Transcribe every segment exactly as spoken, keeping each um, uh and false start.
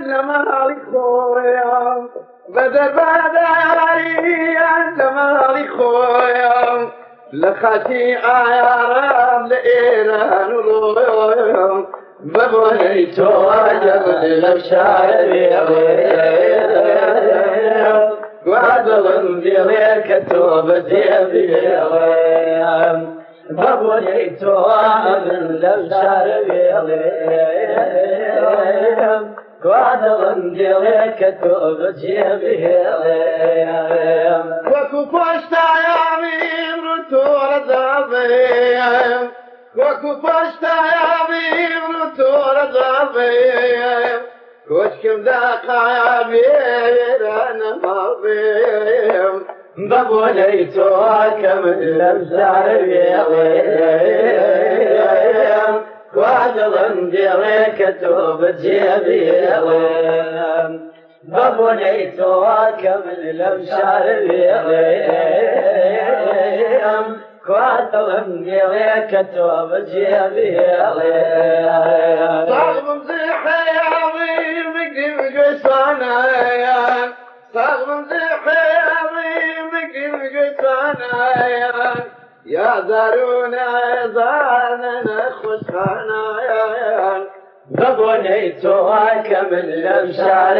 لمالي خويا بدر بدريا لمالي خويا لخاتي عيارم لإيران رويا ببنيتو جبل لبشاري وعدل ديالك توبتي بيغيم ببنيتو جبل لبشاري وعدل ديالك توبتي بيغيم وكفشت عيامي رتور ذابيم وكفشت عيامي رتور ذابيم كشكم ذاق عيامي أنا ماضيم ببنيتو كمل لبشار بيغيم وعدل ديالك توبتي بيغيم ببنيتو كمل لبشار بيغيم وعدل ديالك توبتي بيغيم صاغم زيحي يا عظيم قدم قصانايا صاغم زيحي يا عظيم قدم قصانايا يا دارونا زاننا خشخانايا ببنيتو كمل لبشار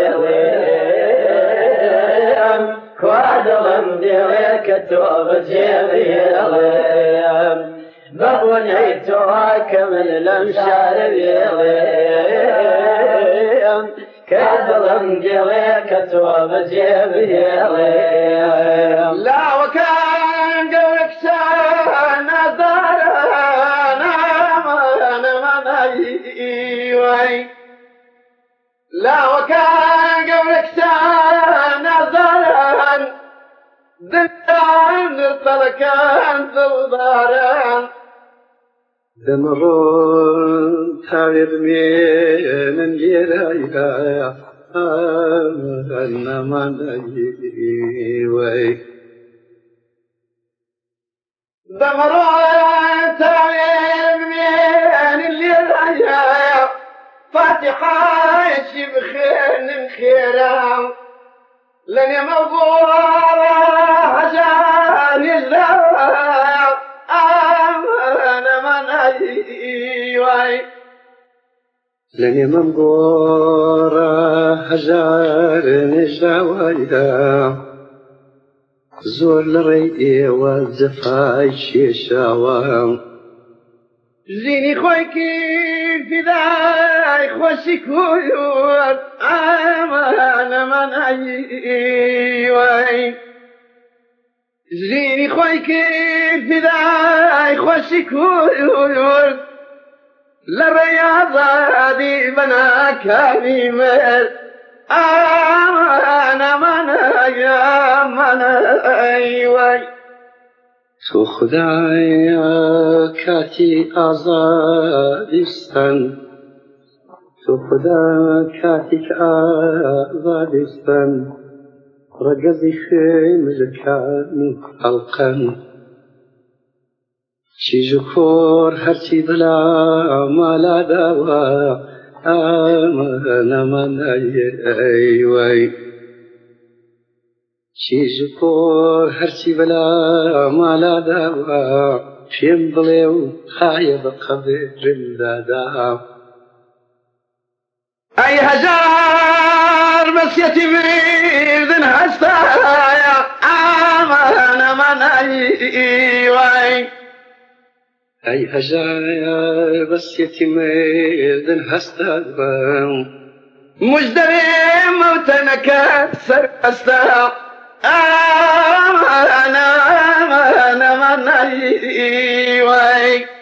بيغيم وعدل ديالك توبتي بيغيم ببنيتو كمل لبشار بيغيم كعدل ديالك توبتي بيغيم لا وكان قولك شان دارنا انا منايوي لا وكان قولك شان دارنا ذكران الطلقان ذلباران دمرون تعبير من الجرايا أنا ما نجيوي دمرون تعبير من الجرايا فاتحة شبخين خيرام لن يمغورا عشان الزواج أنا من أيوي لن يمغورا عشان الزواج زور لريئي والزفاي شيشاوام زيني خويكي في ذاي خوشي كويور أنا من أيوي زيني خويكي في ذاي خوشي كويور للرياضة دي بنا كريمة أنا من أيوي تو خدایا کاتی آزادستان تو خدا کاتی آزادستان رقصي خيم لكاني حلقا شي جكور هرشي بلا ما لا دوا أنا من أيوي شي جكور هرشي بلا ما لا دوا شيم بليو خايب قبر دادا أي هزار بس يتبيذن هستايا أنا من أيوي أي هزار بس يتبيذن هستايا مجدري موتنا كسر أستايا أنا أنا من أيوي